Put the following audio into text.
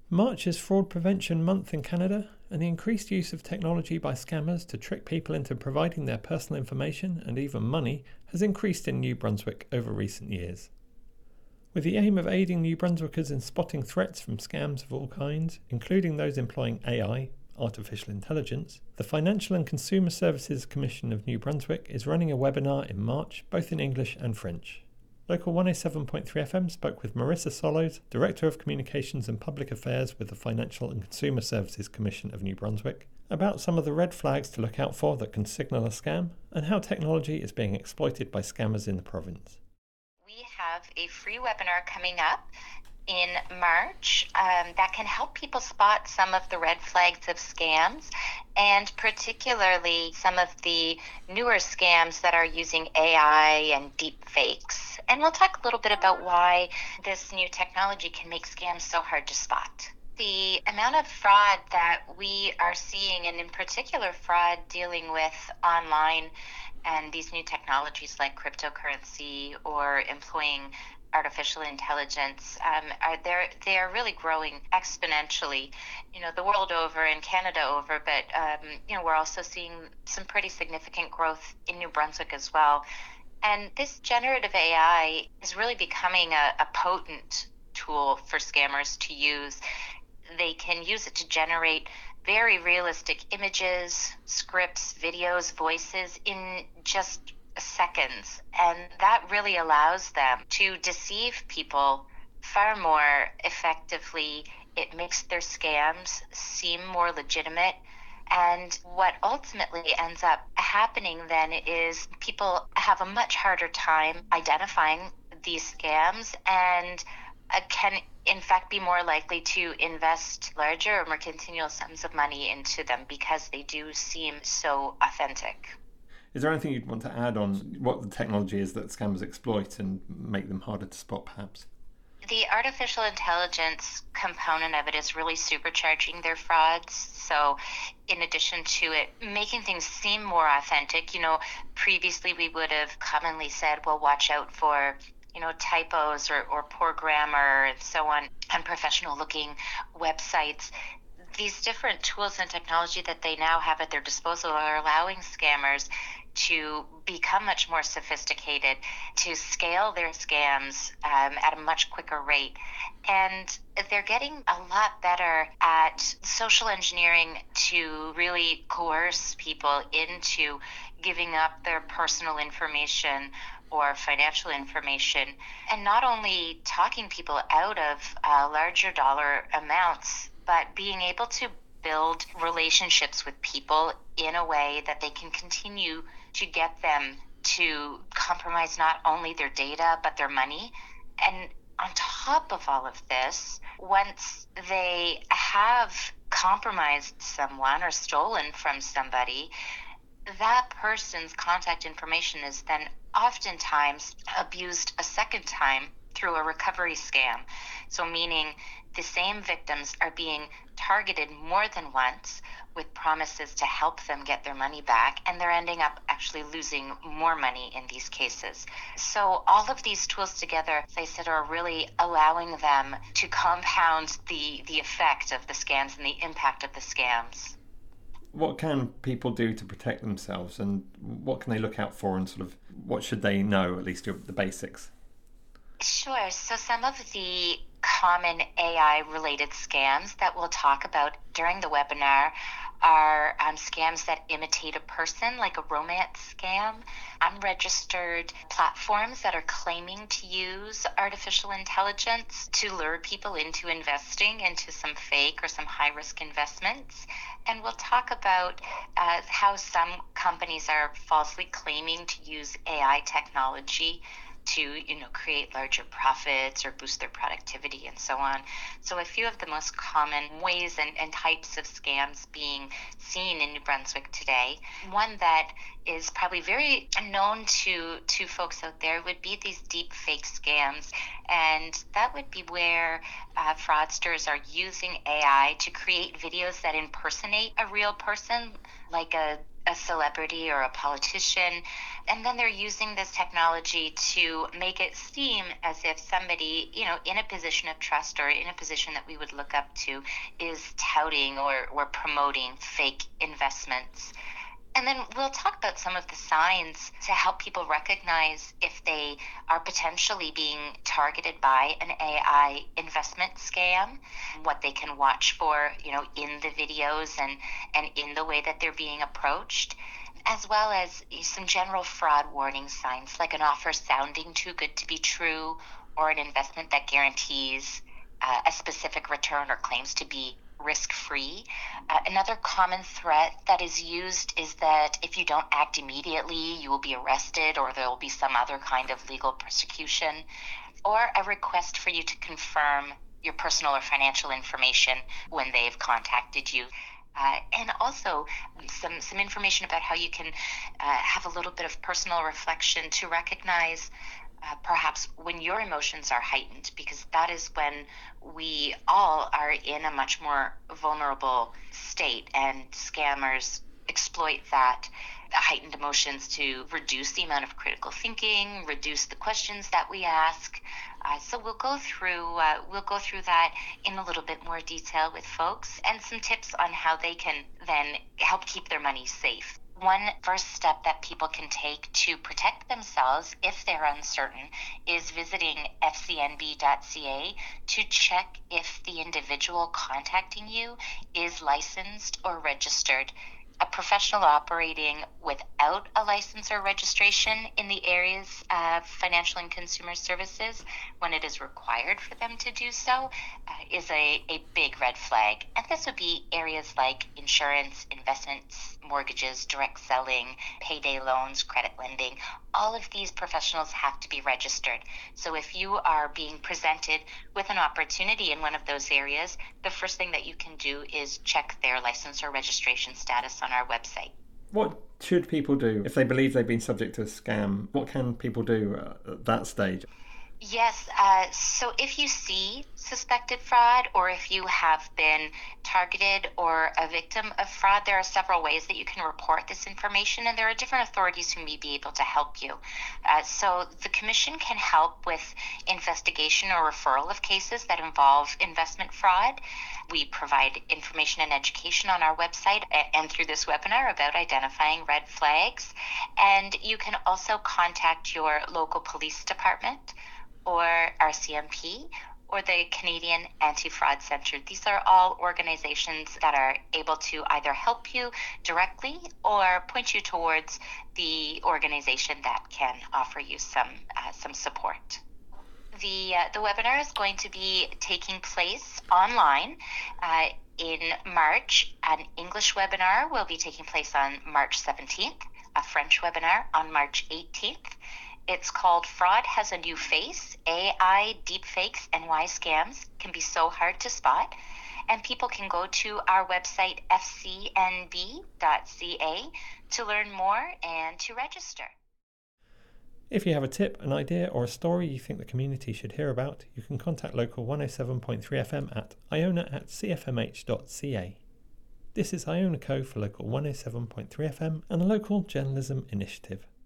March is Fraud Prevention Month in Canada, and the increased use of technology by scammers to trick people into providing their personal information and even money has increased in New Brunswick over recent years. With the aim of aiding New Brunswickers in spotting threats from scams of all kinds, including those employing AI, artificial intelligence, the Financial and Consumer Services Commission of New Brunswick is running a webinar in March, both in English and French. Local 107.3 FM spoke with Marissa Solos, Director of Communications and Public Affairs with the Financial and Consumer Services Commission of New Brunswick, about some of the red flags to look out for that can signal a scam, and how technology is being exploited by scammers in the province. We have a free webinar coming up in March that can help people spot some of the red flags of scams, and particularly some of the newer scams that are using AI and deep fakes. And we'll talk a little bit about why this new technology can make scams so hard to spot. The amount of fraud that we are seeing, and in particular fraud dealing with online and these new technologies like cryptocurrency or employing artificial intelligence, they are really growing exponentially, the world over and Canada over, but we're also seeing some pretty significant growth in New Brunswick as well. And this generative AI is really becoming a potent tool for scammers to use. They can use it to generate very realistic images, scripts, videos, voices in just seconds. And that really allows them to deceive people far more effectively. It makes their scams seem more legitimate. And what ultimately ends up happening then is people have a much harder time identifying these scams and can in fact be more likely to invest larger or more continual sums of money into them because they do seem so authentic. Is there anything you'd want to add on what the technology is that scammers exploit and make them harder to spot, perhaps? The artificial intelligence component of it is really supercharging their frauds. So in addition to it making things seem more authentic, previously we would have commonly said, well, watch out for typos or poor grammar and so on professional looking websites. These different tools and technology that they now have at their disposal are allowing scammers to become much more sophisticated, to scale their scams at a much quicker rate. And they're getting a lot better at social engineering to really coerce people into giving up their personal information or financial information, and not only talking people out of larger dollar amounts, but being able to build relationships with people in a way that they can continue to get them to compromise not only their data, but their money. And on top of all of this, once they have compromised someone or stolen from somebody, that person's contact information is then oftentimes abused a second time through a recovery scam. So meaning the same victims are being targeted more than once with promises to help them get their money back, and they're ending up actually losing more money in these cases. So all of these tools together, as I said, are really allowing them to compound the effect of the scams and the impact of the scams. What can people do to protect themselves, and what can they look out for, and sort of what should they know, at least the basics? Sure. So some of the common AI-related scams that we'll talk about during the webinar are scams that imitate a person, like a romance scam, unregistered platforms that are claiming to use artificial intelligence to lure people into investing into some fake or some high-risk investments. And we'll talk about how some companies are falsely claiming to use AI technology to create larger profits or boost their productivity and so on. So a few of the most common ways and types of scams being seen in New Brunswick today. One that is probably very known to folks out there would be these deep fake scams. And that would be where fraudsters are using AI to create videos that impersonate a real person, like a a celebrity or a politician, and then they're using this technology to make it seem as if somebody, in a position of trust or in a position that we would look up to is touting or promoting fake investments. And then we'll talk about some of the signs to help people recognize if they are potentially being targeted by an AI investment scam, what they can watch for, in the videos and in the way that they're being approached, as well as some general fraud warning signs, like an offer sounding too good to be true or an investment that guarantees a specific return or claims to be risk-free. Another common threat that is used is that if you don't act immediately, you will be arrested or there will be some other kind of legal persecution, or a request for you to confirm your personal or financial information when they've contacted you. And also some information about how you can have a little bit of personal reflection to recognize perhaps when your emotions are heightened, because that is when we all are in a much more vulnerable state, and scammers exploit that heightened emotions to reduce the amount of critical thinking, reduce the questions that we ask. So we'll go through that in a little bit more detail with folks, and some tips on how they can then help keep their money safe. One first step that people can take to protect themselves if they're uncertain is visiting fcnb.ca to check if the individual contacting you is licensed or registered. A professional operating without a license or registration in the areas of financial and consumer services, when it is required for them to do so, is a big red flag. And this would be areas like insurance, investments, mortgages, direct selling, payday loans, credit lending. All of these professionals have to be registered. So if you are being presented with an opportunity in one of those areas, the first thing that you can do is check their license or registration status on our website. What should people do if they believe they've been subject to a scam? What can people do at that stage? Yes, so if you see suspected fraud, or if you have been targeted or a victim of fraud, there are several ways that you can report this information, and there are different authorities who may be able to help you. So the Commission can help with investigation or referral of cases that involve investment fraud. We provide information and education on our website and through this webinar about identifying red flags. And you can also contact your local police department or RCMP or the Canadian Anti-Fraud Centre. These are all organizations that are able to either help you directly or point you towards the organization that can offer you some support. The webinar is going to be taking place online in March. An English webinar will be taking place on March 17th, a French webinar on March 18th. It's called Fraud Has a New Face, AI, Deepfakes, and Why Scams Can Be So Hard to Spot. And people can go to our website, fcnb.ca, to learn more and to register. If you have a tip, an idea, or a story you think the community should hear about, you can contact Local 107.3 FM at iona@cfmh.ca. This is Iona Co for Local 107.3 FM and the Local Journalism Initiative.